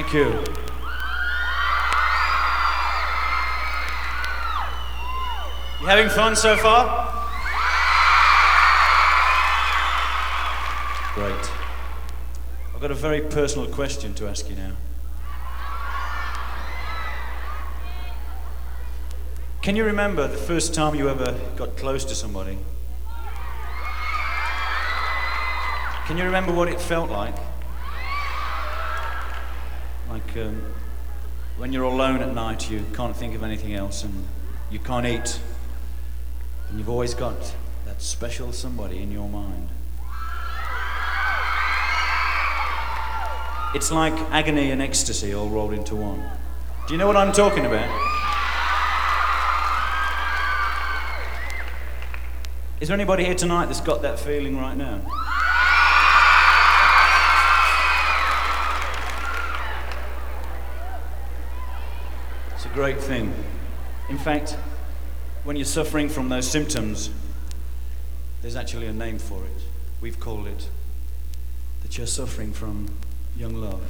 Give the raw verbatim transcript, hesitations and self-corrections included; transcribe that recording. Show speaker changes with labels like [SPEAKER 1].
[SPEAKER 1] Thank you. You having fun so far? Great. I've got a very personal question to ask you now. Can you remember the first time you ever got close to somebody? Can you remember what it felt like? Like um, when you're alone at night, you can't think of anything else and you can't eat. And you've always got that special somebody in your mind. It's like agony and ecstasy all rolled into one. Do you know what I'm talking about? Is there anybody here tonight that's got that feeling right now? It's a great thing. In fact, when you're suffering from those symptoms, there's actually a name for it. We've called it that you're suffering from young love.